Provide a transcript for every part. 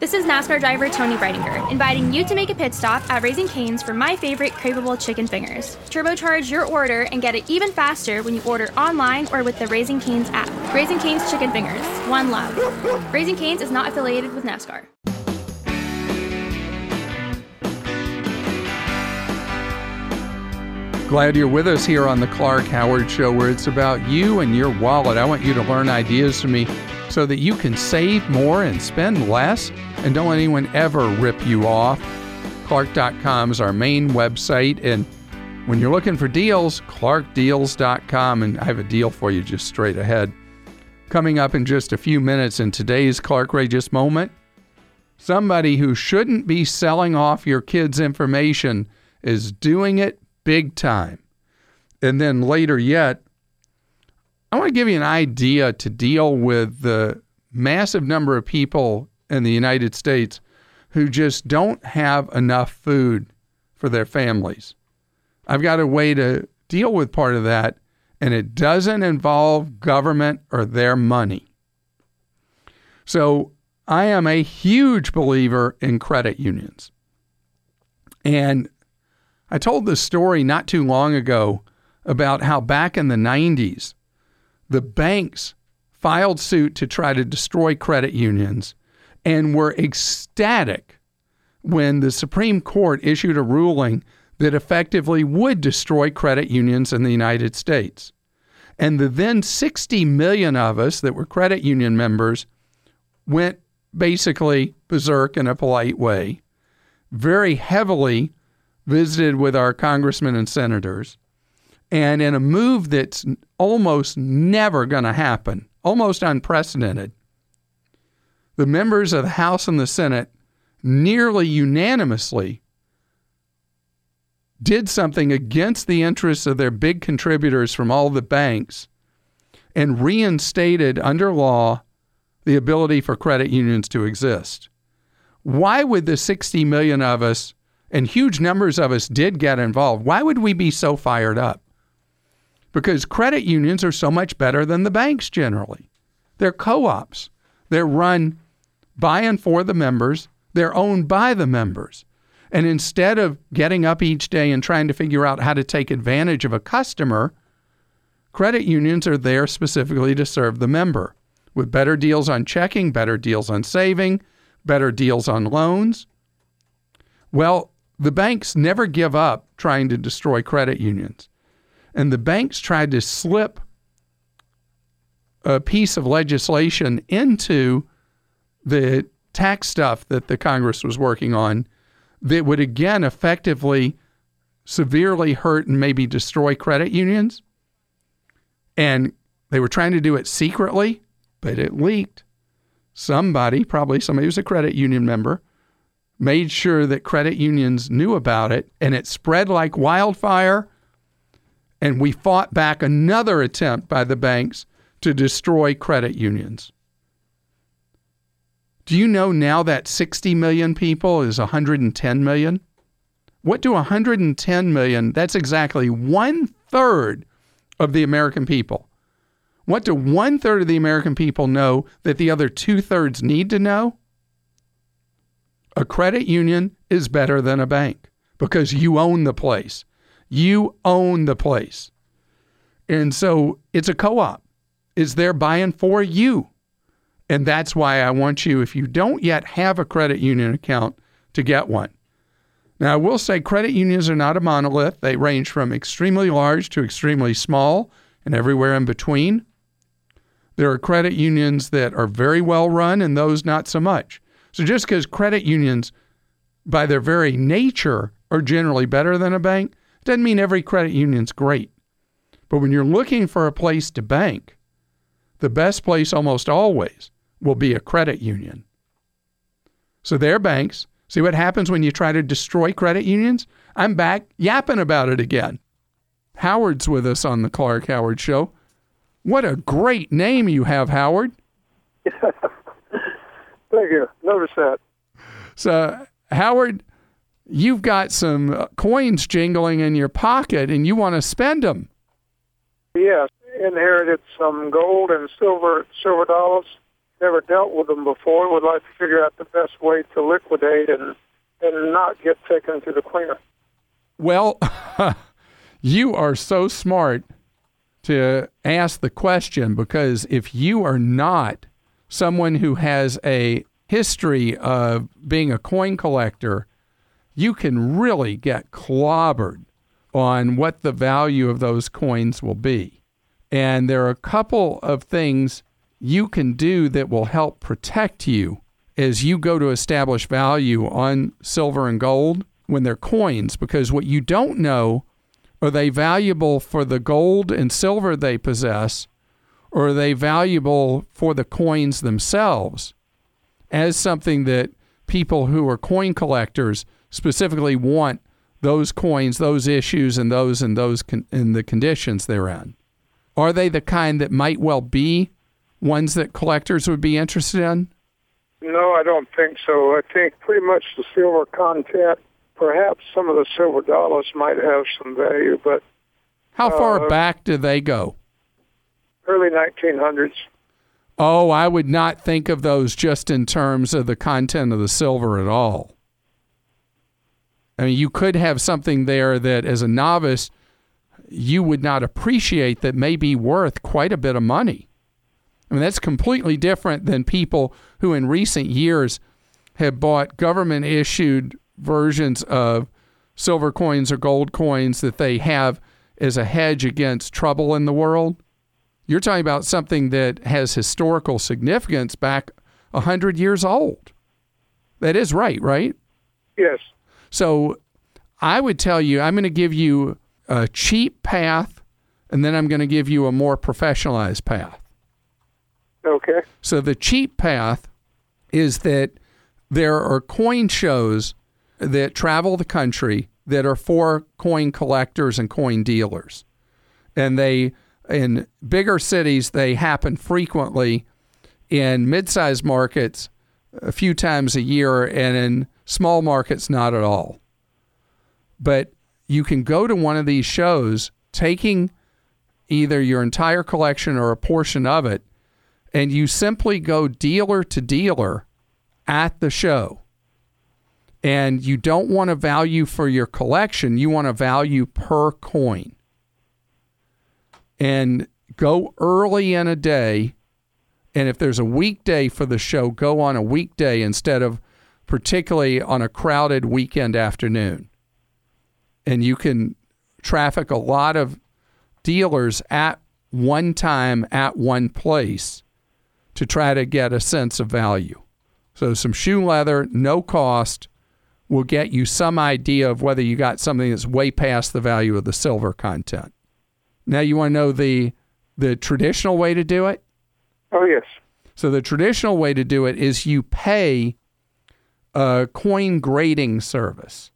This is NASCAR driver Tony Breidinger, inviting you to make a pit stop at Raising Cane's for my favorite craveable chicken fingers. Turbocharge your order and get it even faster when you order online or with the Raising Cane's app. Raising Cane's Chicken Fingers. One love. Raising Cane's is not affiliated with NASCAR. Glad you're with us here on the Clark Howard Show, where it's about you and your wallet. I want you to learn ideas from me so that you can save more and spend less, and don't let anyone ever rip you off. Clark.com is our main website, and when you're looking for deals, clarkdeals.com, and I have a deal for you just straight ahead. Coming up in just a few minutes in today's Clarkrageous Moment, somebody who shouldn't be selling off your kids' information is doing it big time. And then later yet, I want to give you an idea to deal with the massive number of people in the United States who just don't have enough food for their families. I've got a way to deal with part of that, and it doesn't involve government or their money. So I am a huge believer in credit unions. And I told this story not too long ago about how back in the 90s, the banks filed suit to try to destroy credit unions and were ecstatic when the Supreme Court issued a ruling that effectively would destroy credit unions in the United States. And the then 60 million of us that were credit union members went basically berserk in a polite way, very heavily visited with our congressmen and senators, and in a move that's almost never going to happen, almost unprecedented, the members of the House and the Senate nearly unanimously did something against the interests of their big contributors from all the banks and reinstated under law the ability for credit unions to exist. Why would the 60 million of us, and huge numbers of us did get involved, why would we be so fired up? Because credit unions are so much better than the banks generally. They're co-ops. They're run by and for the members. They're owned by the members. And instead of getting up each day and trying to figure out how to take advantage of a customer, credit unions are there specifically to serve the member with better deals on checking, better deals on saving, better deals on loans. Well, the banks never give up trying to destroy credit unions. And the banks tried to slip a piece of legislation into the tax stuff that the Congress was working on that would again effectively severely hurt and maybe destroy credit unions. And they were trying to do it secretly, but it leaked. Somebody, probably somebody who's a credit union member, made sure that credit unions knew about it, and it spread like wildfire. And we fought back another attempt by the banks to destroy credit unions. Do you know now that 60 million people is 110 million? What do 110 million, that's exactly 1/3 of the American people. What do 1/3 of the American people know that the other 2/3 need to know? A credit union is better than a bank because you own the place. You own the place. And so it's a co-op. It's there buying for you. And that's why I want you, if you don't yet have a credit union account, to get one. Now, I will say credit unions are not a monolith. They range from extremely large to extremely small and everywhere in between. There are credit unions that are very well run and those not so much. So just because credit unions, by their very nature, are generally better than a bank, doesn't mean every credit union's great. But when you're looking for a place to bank, the best place almost always will be a credit union. So they're banks. See what happens when you try to destroy credit unions? I'm back yapping about it again. Howard's with us on the Clark Howard Show. What a great name you have, Howard. Thank you. Notice that. So, Howard, you've got some coins jingling in your pocket and you want to spend them. Yes. Inherited some gold and silver dollars. never dealt with them before, would like to figure out the best way to liquidate and not get taken to the cleaner. Well, you are so smart to ask the question, because if you are not someone who has a history of being a coin collector, you can really get clobbered on what the value of those coins will be. And there are a couple of things you can do that will help protect you as you go to establish value on silver and gold when they're coins, because what you don't know, are they valuable for the gold and silver they possess, or are they valuable for the coins themselves as something that people who are coin collectors specifically want those coins, those issues, and those in the conditions they're in? Are they the kind that might well be ones that collectors would be interested in? No, I don't think so. I think pretty much the silver content, perhaps some of the silver dollars might have some value, but... How far back do they go? Early 1900s. Oh, I would not think of those just in terms of the content of the silver at all. I mean, you could have something there that, as a novice, you would not appreciate that may be worth quite a bit of money. I mean, that's completely different than people who in recent years have bought government-issued versions of silver coins or gold coins that they have as a hedge against trouble in the world. You're talking about something that has historical significance back 100 years old. That is right? Yes. So I would tell you, I'm going to give you a cheap path, and then I'm going to give you a more professionalized path. Okay. So the cheap path is that there are coin shows that travel the country that are for coin collectors and coin dealers. And in bigger cities, they happen frequently. In mid-sized markets, a few times a year, and in small markets, not at all. But you can go to one of these shows, taking either your entire collection or a portion of it, and you simply go dealer to dealer at the show. And you don't want a value for your collection, you want a value per coin. And go early in a day, and if there's a weekday for the show, go on a weekday instead of particularly on a crowded weekend afternoon. And you can traffic a lot of dealers at one time at one place to try to get a sense of value. So some shoe leather, no cost, will get you some idea of whether you got something that's way past the value of the silver content. Now you want to know the traditional way to do it? Oh, yes. So the traditional way to do it is you pay a coin grading service.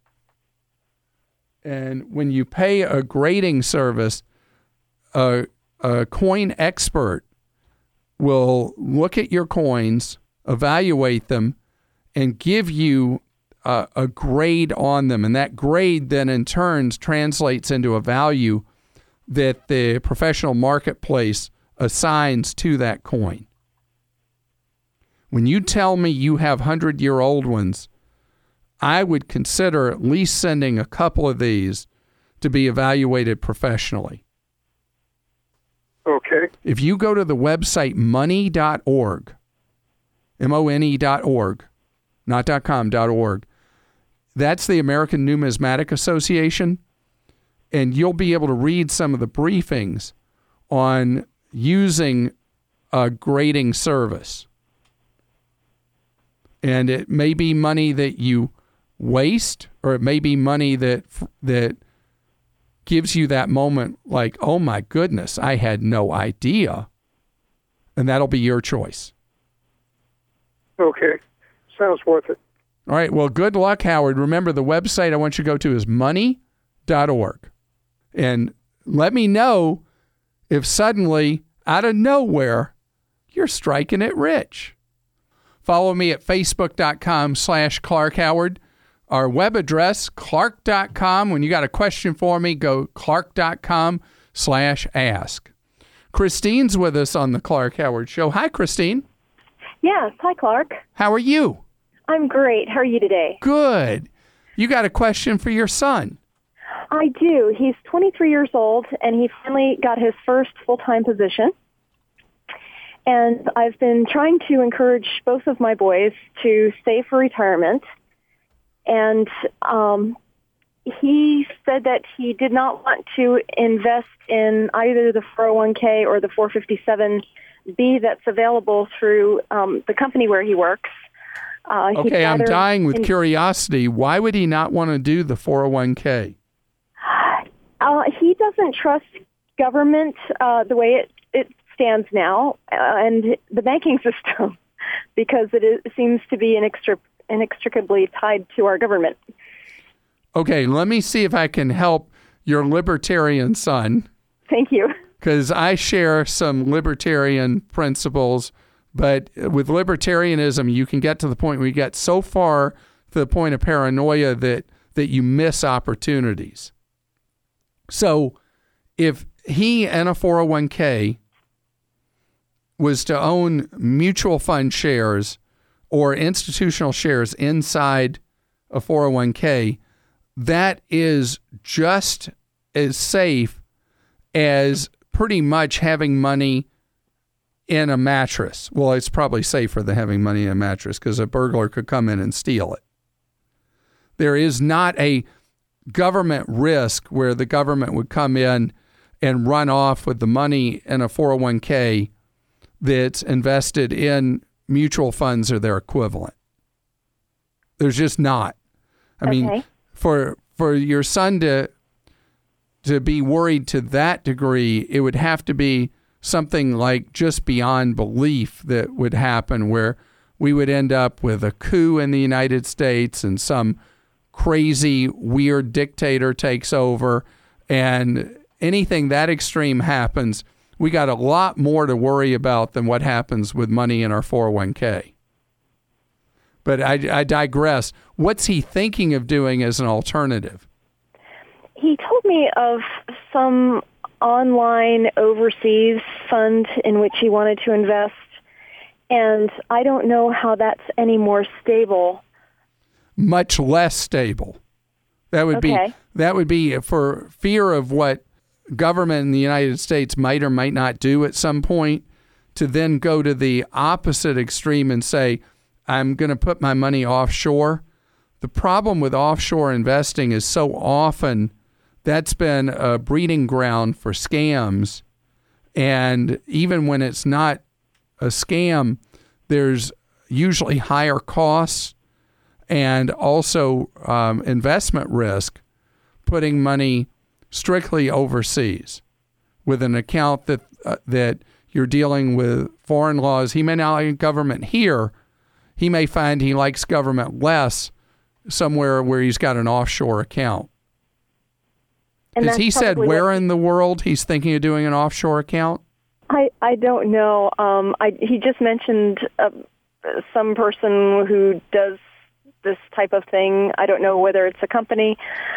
And when you pay a grading service, a coin expert will look at your coins, evaluate them, and give you a grade on them. And that grade then in turn translates into a value that the professional marketplace assigns to that coin. When you tell me you have 100-year-old ones, I would consider at least sending a couple of these to be evaluated professionally. Okay. If you go to the website money.org, MONE.org, not .com, .org, that's the American Numismatic Association, and you'll be able to read some of the briefings on using a grading service. And it may be money that you waste, or it may be money that gives you that moment like, oh my goodness, I had no idea. And that'll be your choice. Okay. Sounds worth it. All right. Well, good luck, Howard. Remember, the website I want you to go to is money.org. And let me know if suddenly, out of nowhere, you're striking it rich. Follow me at facebook.com/Clark Howard. Our web address, clark.com. When you got a question for me, go clark.com/ask. Christine's with us on the Clark Howard Show. Hi, Christine. Yes. Hi, Clark. How are you? I'm great. How are you today? Good. You got a question for your son? I do. He's 23 years old, and he finally got his first full-time position. And I've been trying to encourage both of my boys to save for retirement. And he said that he did not want to invest in either the 401k or the 457B that's available through the company where he works. Okay, I'm dying with curiosity. Why would he not want to do the 401k? He doesn't trust government the way it stands now and the banking system because it seems to be inextricably tied to our government. Okay, let me see if I can help your libertarian son. Thank you. Because I share some libertarian principles, but with libertarianism, you can get to the point where you get so far to the point of paranoia that you miss opportunities. So if he and a 401k was to own mutual fund shares or institutional shares inside a 401k, that is just as safe as pretty much having money in a mattress. Well, it's probably safer than having money in a mattress because a burglar could come in and steal it. There is not a government risk where the government would come in and run off with the money in a 401k that's invested in mutual funds or their equivalent. There's just not. I mean, for your son to be worried to that degree, it would have to be something like just beyond belief that would happen where we would end up with a coup in the United States and some crazy, weird dictator takes over and anything that extreme happens, we got a lot more to worry about than what happens with money in our 401k. But I digress. What's he thinking of doing as an alternative? He told me of some online overseas fund in which he wanted to invest, and I don't know how that's any more stable. Much less stable. That would be for fear of what government in the United States might or might not do at some point, to then go to the opposite extreme and say, I'm going to put my money offshore. The problem with offshore investing is so often that's been a breeding ground for scams. And even when it's not a scam, there's usually higher costs and also investment risk, putting money strictly overseas with an account that you're dealing with foreign laws. He may not like government here. He may find he likes government less somewhere where he's got an offshore account. Has he said where in the world he's thinking of doing an offshore account? I don't know. He just mentioned some person who does this type of thing. I don't know whether it's a company,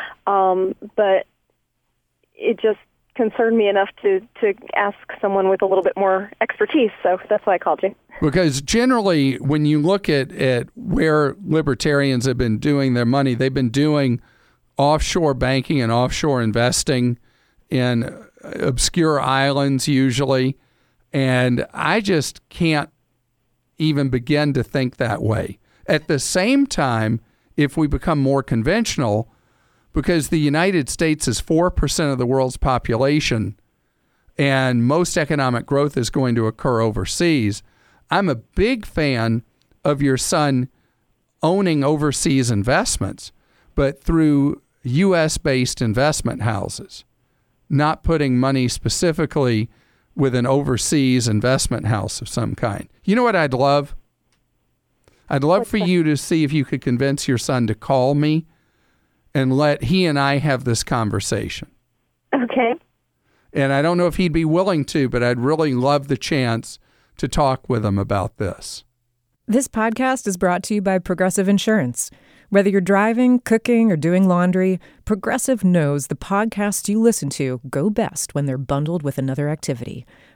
but it just concerned me enough to ask someone with a little bit more expertise. So that's why I called you. Because generally, when you look at where libertarians have been doing their money, they've been doing offshore banking and offshore investing in obscure islands usually. And I just can't even begin to think that way. At the same time, if we become more conventional, because the United States is 4% of the world's population and most economic growth is going to occur overseas, I'm a big fan of your son owning overseas investments, but through U.S.-based investment houses, not putting money specifically with an overseas investment house of some kind. You know what I'd love? I'd love for you to see if you could convince your son to call me and let he and I have this conversation. Okay. And I don't know if he'd be willing to, but I'd really love the chance to talk with him about this. This podcast is brought to you by Progressive Insurance. Whether you're driving, cooking, or doing laundry, Progressive knows the podcasts you listen to go best when they're bundled with another activity.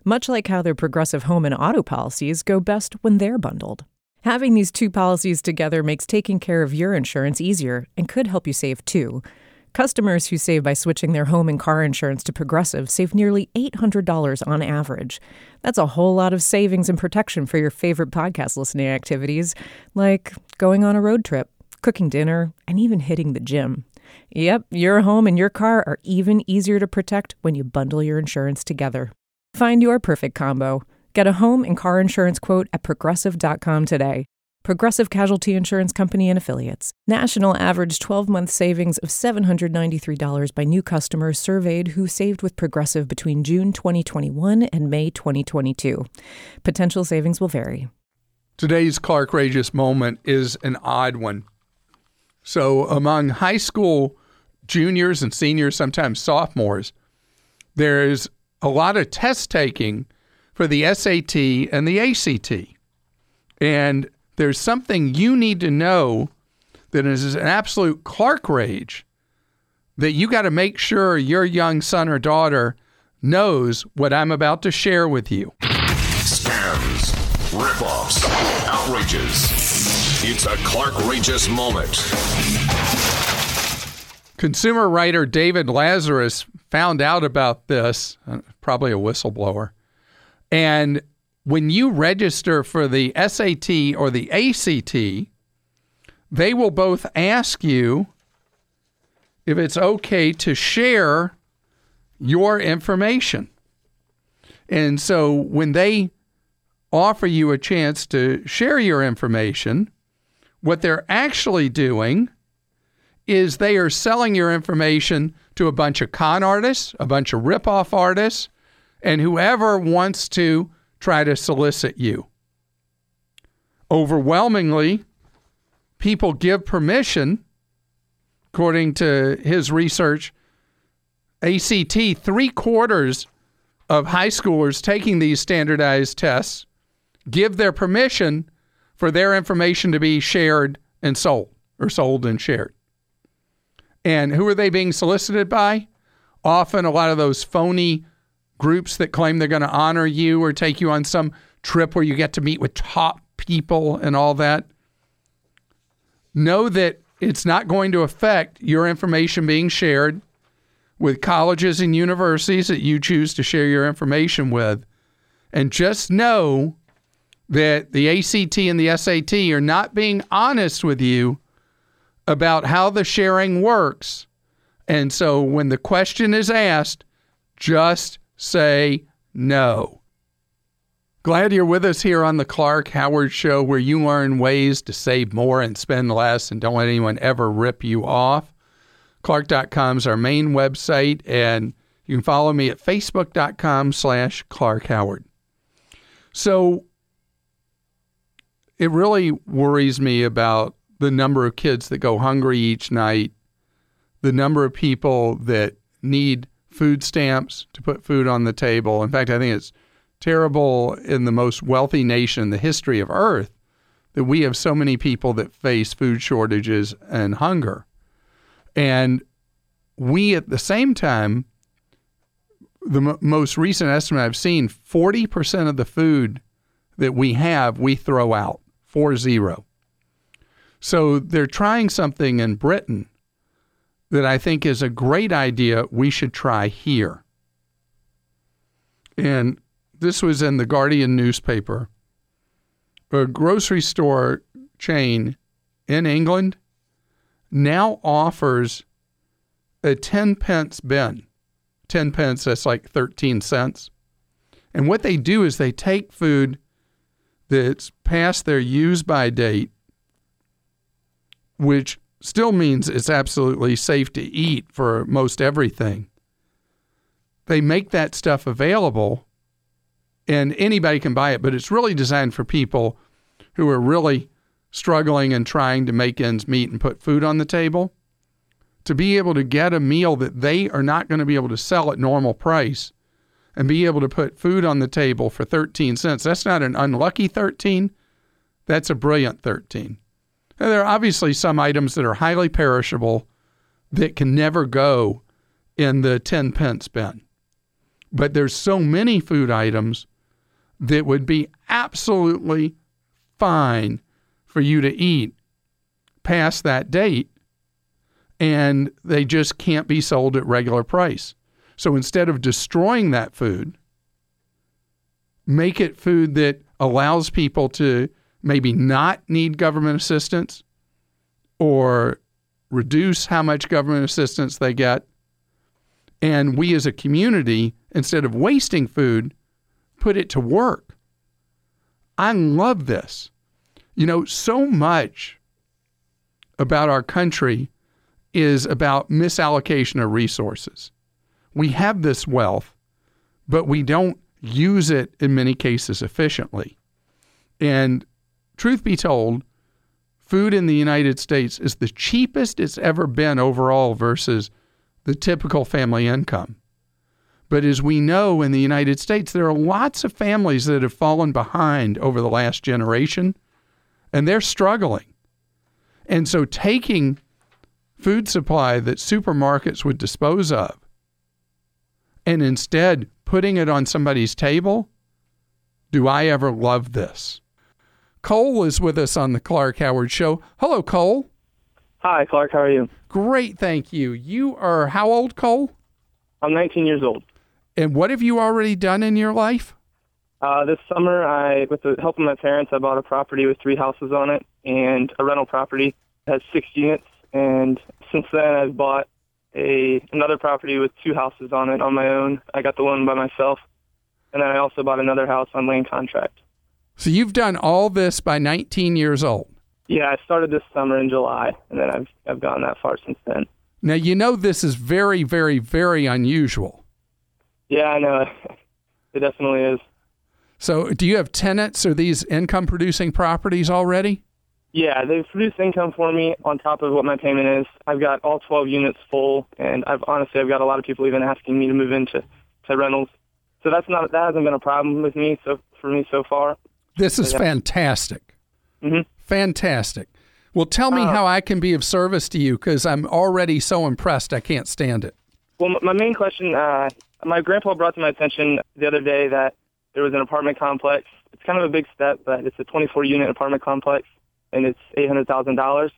much like how their Progressive home and auto policies go best when they're bundled. Having these two policies together makes taking care of your insurance easier and could help you save too. Customers who save by switching their home and car insurance to Progressive save nearly $800 on average. That's a whole lot of savings and protection for your favorite podcast listening activities, like going on a road trip, cooking dinner, and even hitting the gym. Yep, your home and your car are even easier to protect when you bundle your insurance together. Find your perfect combo. Get a home and car insurance quote at Progressive.com today. Progressive Casualty Insurance Company and Affiliates. National average 12-month savings of $793 by new customers surveyed who saved with Progressive between June 2021 and May 2022. Potential savings will vary. Today's Clark-Rageous moment is an odd one. So among high school juniors and seniors, sometimes sophomores, there's a lot of test taking for the SAT and the ACT. And there's something you need to know that is an absolute Clark rage that you got to make sure your young son or daughter knows what I'm about to share with you. Scams, ripoffs, outrages. It's a Clark-Rageous moment. Consumer writer David Lazarus found out about this, probably a whistleblower, and when you register for the SAT or the ACT, they will both ask you if it's okay to share your information. And so when they offer you a chance to share your information, what they're actually doing is they are selling your information to a bunch of con artists, a bunch of ripoff artists, and whoever wants to try to solicit you. Overwhelmingly, people give permission, according to his research. ACT, 3/4 of high schoolers taking these standardized tests give their permission for their information to be shared and sold, or sold and shared. And who are they being solicited by? Often a lot of those phony groups that claim they're going to honor you or take you on some trip where you get to meet with top people and all that. Know that it's not going to affect your information being shared with colleges and universities that you choose to share your information with. And just know that the ACT and the SAT are not being honest with you about how the sharing works. And so when the question is asked, just say no. Glad you're with us here on the Clark Howard Show, where you learn ways to save more and spend less and don't let anyone ever rip you off. Clark.com is our main website, and you can follow me at Facebook.com/Clark Howard. So it really worries me about the number of kids that go hungry each night, the number of people that need food stamps to put food on the table. In fact, I think it's terrible in the most wealthy nation in the history of Earth that we have so many people that face food shortages and hunger. And we, at the same time, the most recent estimate I've seen, 40% of the food that we have, we throw out, 40. So they're trying something in Britain that I think is a great idea we should try here. And this was in the Guardian newspaper. A grocery store chain in England now offers a 10-pence bin. 10 pence, that's like 13 cents. And what they do is they take food that's past their use-by date, which still means it's absolutely safe to eat for most everything. They make that stuff available, and anybody can buy it, but it's really designed for people who are really struggling and trying to make ends meet and put food on the table. To be able to get a meal that they are not going to be able to sell at normal price and be able to put food on the table for 13 cents. That's not an unlucky 13. That's a brilliant 13. Now, there are obviously some items that are highly perishable that can never go in the 10 pence bin. But there's so many food items that would be absolutely fine for you to eat past that date, and they just can't be sold at regular price. So instead of destroying that food, make it food that allows people to maybe not need government assistance or reduce how much government assistance they get. And we as a community, instead of wasting food, put it to work. I love this. You know, so much about our country is about misallocation of resources. We have this wealth, but we don't use it in many cases efficiently. And truth be told, food in the United States is the cheapest it's ever been overall versus the typical family income. But as we know in the United States, there are lots of families that have fallen behind over the last generation, and they're struggling. And so taking food supply that supermarkets would dispose of and instead putting it on somebody's table, do I ever love this? Cole is with us on the Clark Howard Show. Hello, Cole. Hi, Clark. How are you? Great, thank you. You are how old, Cole? I'm 19 years old. And what have you already done in your life? This summer, with the help of my parents, I bought a property with 3 houses on it and a rental property that has 6 units. And since then, I've bought another property with 2 houses on it on my own. I got the one by myself. And then I also bought another house on land contract. So you've done all this by 19 years old? Yeah, I started this summer in July, and then I've gone that far since then. Now, you know this is very, very, very unusual. Yeah, I know. It definitely is. So do you have tenants? Are these income-producing properties already? Yeah, they've produced income for me on top of what my payment is. I've got all 12 units full, and I've got a lot of people even asking me to move into rentals. So that hasn't been a problem with me for me so far. This is fantastic. Mm-hmm. Fantastic. Well, tell me how I can be of service to you, because I'm already so impressed I can't stand it. Well, my main question, my grandpa brought to my attention the other day that there was an apartment complex. It's kind of a big step, but it's a 24-unit apartment complex, and it's $800,000.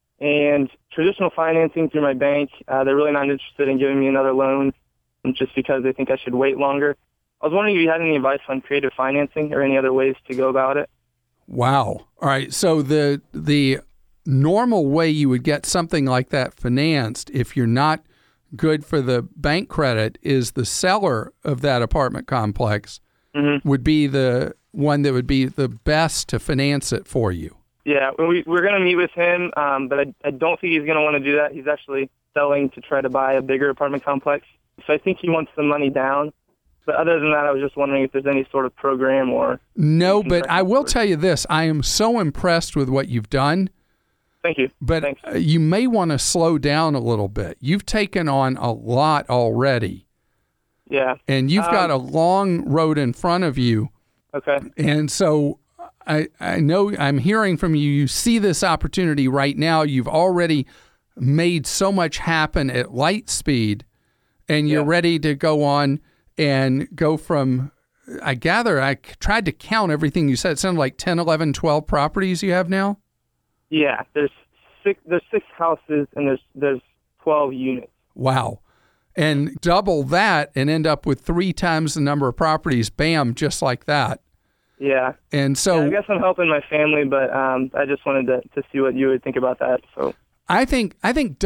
And traditional financing through my bank, they're really not interested in giving me another loan just because they think I should wait longer. I was wondering if you had any advice on creative financing or any other ways to go about it. Wow. All right. So the normal way you would get something like that financed, if you're not good for the bank credit, is the seller of that apartment complex would be the one that would be the best to finance it for you. Yeah, we're going to meet with him, but I don't think he's going to want to do that. He's actually selling to try to buy a bigger apartment complex. So I think he wants the money down. But other than that, I was just wondering if there's any sort of program or... No, but I will tell you this. I am so impressed with what you've done. Thank you. But Thanks. You may want to slow down a little bit. You've taken on a lot already. Yeah. And you've got a long road in front of you. Okay. And so I know I'm hearing from you. You see this opportunity right now. You've already made so much happen at light speed, and you're ready to go on and go from, I gather, I tried to count everything you said. It sounded like 10, 11, 12 properties you have now? Yeah, there's 6 houses and there's 12 units. Wow. And double that and end up with 3 times the number of properties, bam, just like that. Yeah. And so I guess I'm helping my family, but I just wanted to see what you would think about that. So I think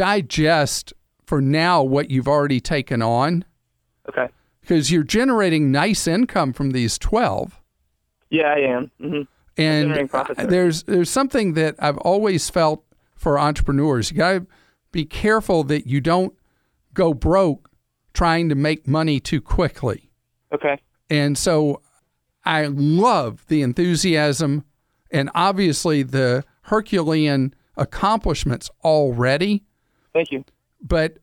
digest for now what you've already taken on. Okay. Because you're generating nice income from these 12. Yeah, I am. Mm-hmm. And there's something that I've always felt for entrepreneurs. You got to be careful that you don't go broke trying to make money too quickly. Okay. And so I love the enthusiasm and obviously the Herculean accomplishments already. Thank you. But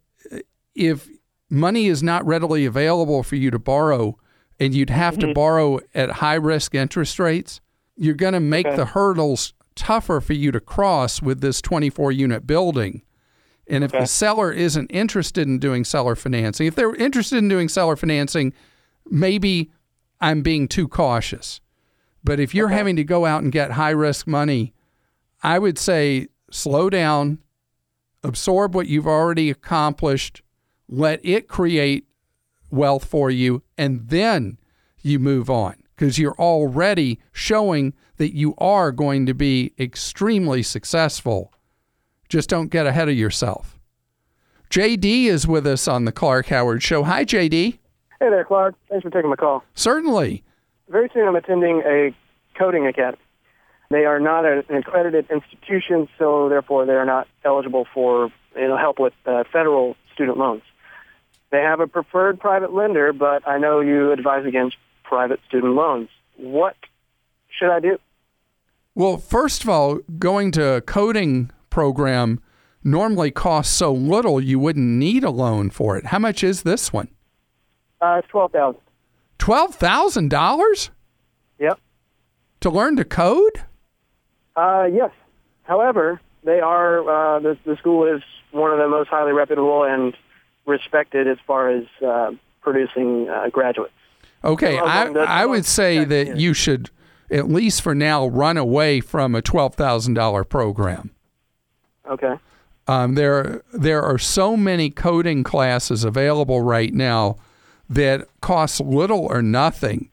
if money is not readily available for you to borrow, and you'd have to borrow at high-risk interest rates, you're going to make the hurdles tougher for you to cross with this 24-unit building. And if the seller isn't interested in doing seller financing, if they're interested in doing seller financing, maybe I'm being too cautious. But if you're having to go out and get high-risk money, I would say slow down, absorb what you've already accomplished, let it create wealth for you, and then you move on, because you're already showing that you are going to be extremely successful. Just don't get ahead of yourself. JD is with us on the Clark Howard Show. Hi, JD. Hey there, Clark. Thanks for taking my call. Certainly. Very soon I'm attending a coding academy. They are not an accredited institution, so therefore they are not eligible for help with federal student loans. They have a preferred private lender, but I know you advise against private student loans. What should I do? Well, first of all, going to a coding program normally costs so little you wouldn't need a loan for it. How much is this one? It's $12,000. $12,000? Yep. To learn to code? Yes. However, they are the school is one of the most highly reputable and respected as far as producing graduates. Okay, I would say that you should, at least for now, run away from a $12,000 program. Okay. There are so many coding classes available right now that cost little or nothing.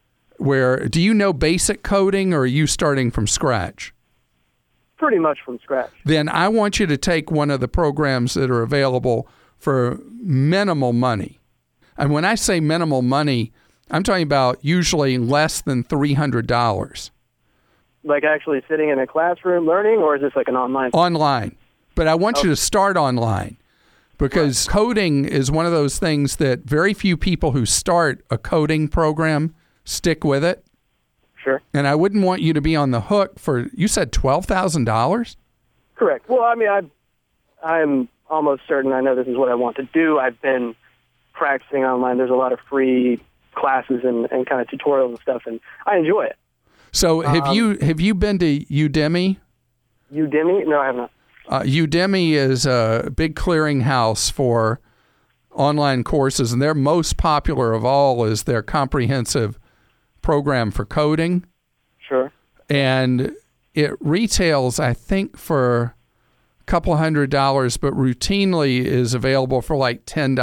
Do you know basic coding, or are you starting from scratch? Pretty much from scratch. Then I want you to take one of the programs that are available for minimal money. And when I say minimal money, I'm talking about usually less than $300. Like actually sitting in a classroom learning, or is this like an online? Online. But I want you to start online, because coding is one of those things that very few people who start a coding program stick with it. Sure. And I wouldn't want you to be on the hook for, you said $12,000? Correct. Well, I mean, I'm almost certain I know this is what I want to do. I've been practicing online. There's a lot of free classes and kind of tutorials and stuff, and I enjoy it. So have you been to Udemy? Udemy? No, I have not. Udemy is a big clearinghouse for online courses, and their most popular of all is their comprehensive program for coding. Sure. And it retails, I think, for a couple $100, but routinely is available for like $10,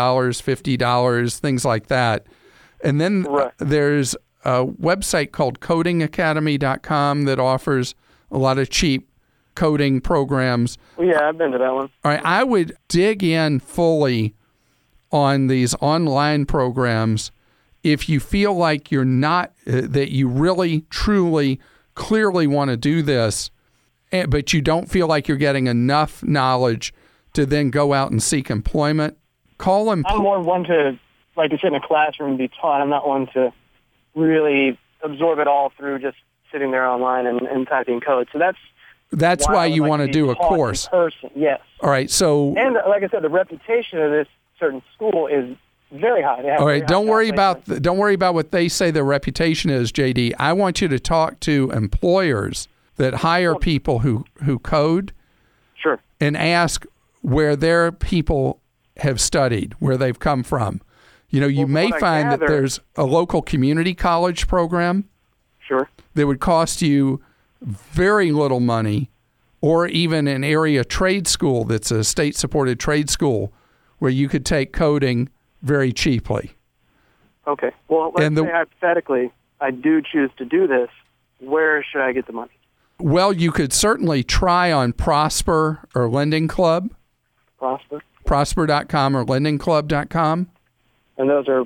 $50, things like that. And then there's a website called codingacademy.com that offers a lot of cheap coding programs. Yeah, I've been to that one. All right, I would dig in fully on these online programs if you feel like you're not, that you really, truly, clearly want to do this, but you don't feel like you're getting enough knowledge to then go out and seek employment. I'm more one to sit in a classroom and be taught. I'm not one to really absorb it all through just sitting there online and typing code. So that's why you want to do a course. In person, yes. All right, so... And like I said, the reputation of this certain school is very high. All right, don't worry about what they say their reputation is, JD. I want you to talk to employers that hire people who code. Sure. And ask where their people have studied, where they've come from. You may find that there's a local community college program. Sure. That would cost you very little money, or even an area trade school that's a state-supported trade school where you could take coding very cheaply. Okay. Well, let's say hypothetically I do choose to do this. Where should I get the money? Well, you could certainly try on Prosper or Lending Club. Prosper? Prosper.com or lendingclub.com. And those are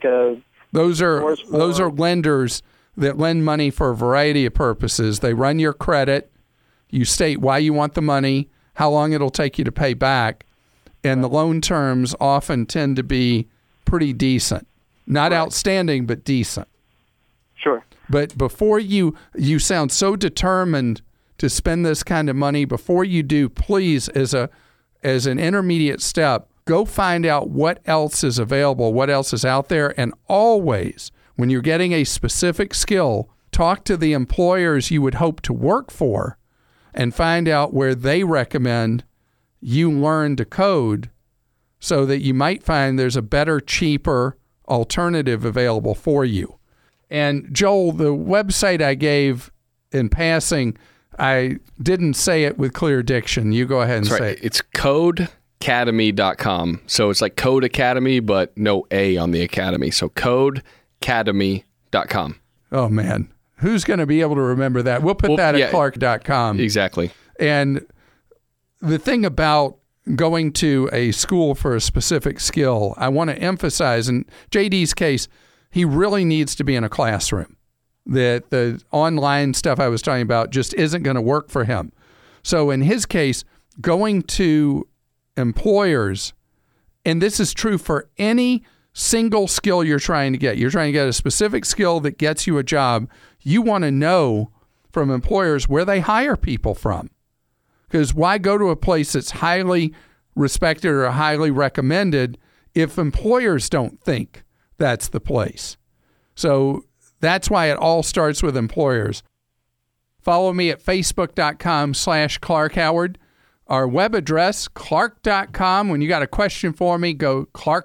Those are lenders that lend money for a variety of purposes. They run your credit. You state why you want the money, how long it'll take you to pay back, and the loan terms often tend to be pretty decent. Not outstanding, but decent. Sure. But before you sound so determined to spend this kind of money, before you do, please, as an intermediate step, go find out what else is available, what else is out there, and always, when you're getting a specific skill, talk to the employers you would hope to work for and find out where they recommend you learn to code, so that you might find there's a better, cheaper alternative available for you. And Joel, the website I gave in passing, I didn't say it with clear diction. You go ahead and say it. It's codecademy.com. So it's like Code Academy, but no A on the academy. So codecademy.com. Oh, man. Who's going to be able to remember that? We'll put that at clark.com. Exactly. And the thing about going to a school for a specific skill, I want to emphasize, in JD's case, he really needs to be in a classroom. That the online stuff I was talking about just isn't going to work for him. So in his case, going to employers, and this is true for any single skill you're trying to get. You're trying to get a specific skill that gets you a job. You want to know from employers where they hire people from. Because why go to a place that's highly respected or highly recommended if employers don't think that's the place? So that's why it all starts with employers. Follow me at facebook.com/Clark Howard. Our web address, clark.com. When you got a question for me, go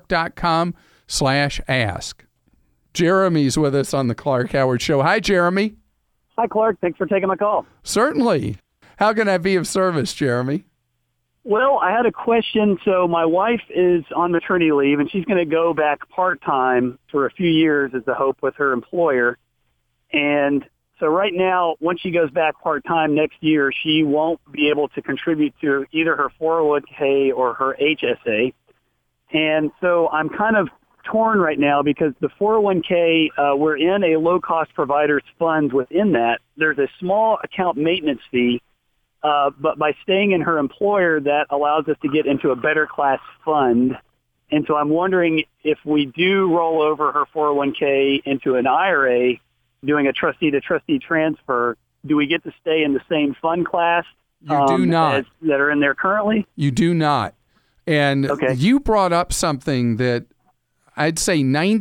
clark.com/ask. Jeremy's with us on the Clark Howard Show. Hi, Jeremy. Hi, Clark. Thanks for taking my call. Certainly. How can I be of service, Jeremy? Well, I had a question. So my wife is on maternity leave, and she's going to go back part-time for a few years is the hope with her employer. And so right now, once she goes back part-time next year, she won't be able to contribute to either her 401k or her HSA. And so I'm kind of torn right now because the 401k, we're in a low-cost provider's funds within that. There's a small account maintenance fee. But by staying in her employer, that allows us to get into a better class fund. And so I'm wondering if we do roll over her 401k into an IRA, doing a trustee-to-trustee transfer, do we get to stay in the same fund class You do not. that are in there currently? You do not. And you brought up something that I'd say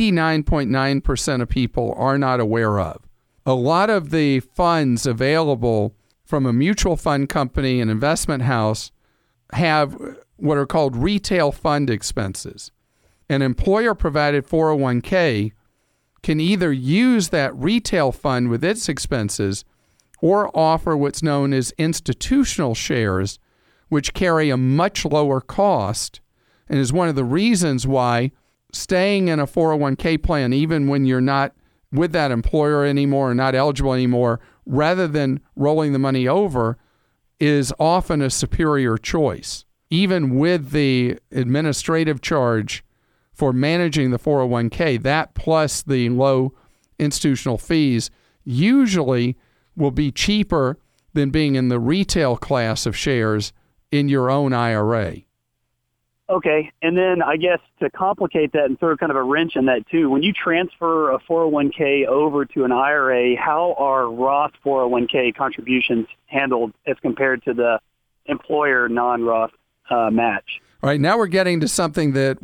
99.9% of people are not aware of. A lot of the funds available from a mutual fund company, an investment house, have what are called retail fund expenses. An employer-provided 401k can either use that retail fund with its expenses or offer what's known as institutional shares, which carry a much lower cost and is one of the reasons why staying in a 401k plan, even when you're not with that employer anymore or not eligible anymore, rather than rolling the money over, is often a superior choice. Even with the administrative charge for managing the 401k, that plus the low institutional fees usually will be cheaper than being in the retail class of shares in your own IRA. Okay, and then I guess to complicate that and throw kind of a wrench in that too, when you transfer a 401k over to an IRA, how are Roth 401k contributions handled as compared to the employer non-Roth match? All right, now we're getting to something that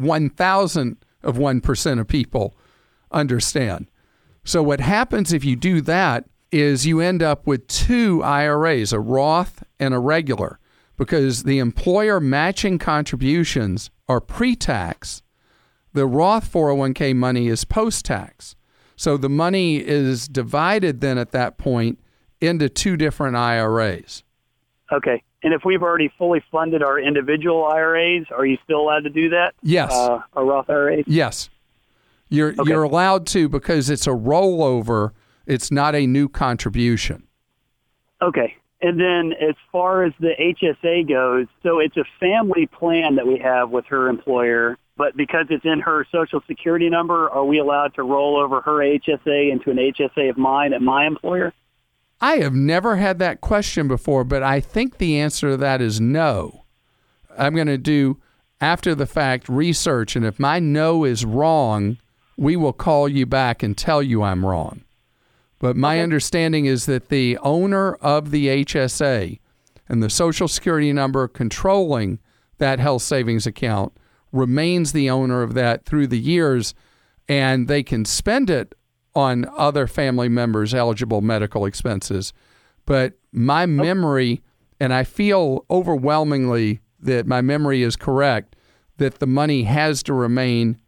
1,000% of people understand. So what happens if you do that is you end up with two IRAs, a Roth and a regular, because the employer matching contributions are pre-tax. The Roth 401k money is post-tax. So the money is divided then at that point into two different IRAs. Okay. And if we've already fully funded our individual IRAs, are you still allowed to do that? Yes. Our Roth IRAs? Yes. You're allowed to because it's a rollover. It's not a new contribution. Okay. And then as far as the HSA goes, so it's a family plan that we have with her employer, but because it's in her Social Security number, are we allowed to roll over her HSA into an HSA of mine at my employer? I have never had that question before, but I think the answer to that is no. I'm going to do after-the-fact research, and if my no is wrong, we will call you back and tell you I'm wrong. But my understanding is that the owner of the HSA and the Social Security number controlling that health savings account remains the owner of that through the years, and they can spend it on other family members' eligible medical expenses. But my memory, and I feel overwhelmingly that my memory is correct, that the money has to remain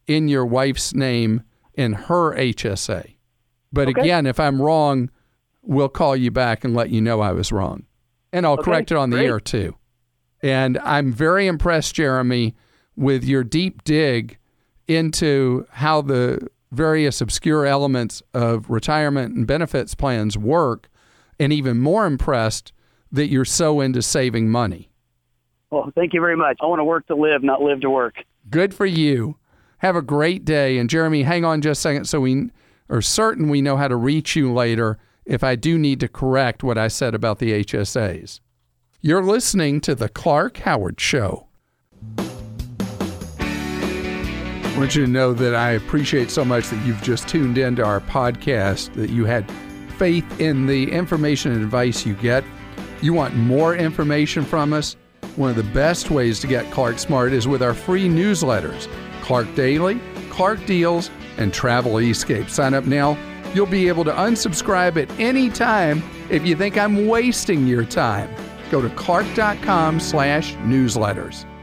in your wife's name in her HSA. But Okay. again, if I'm wrong, we'll call you back and let you know I was wrong. And I'll correct it on the great. air too. And I'm very impressed, Jeremy, with your deep dig into how the various obscure elements of retirement and benefits plans work, and even more impressed that you're so into saving money. Well, thank you very much. I want to work to live, not live to work. Good for you. Have a great day. And Jeremy, hang on just a second so we are certain we know how to reach you later if I do need to correct what I said about the HSAs. You're listening to The Clark Howard Show. I want you to know that I appreciate so much that you've just tuned into our podcast, that you had faith in the information and advice you get. You want more information from us? One of the best ways to get Clark Smart is with our free newsletters, Clark Daily, Clark Deals, and Travel Escape. Sign up now. You'll be able to unsubscribe at any time if you think I'm wasting your time. Go to clark.com/newsletters.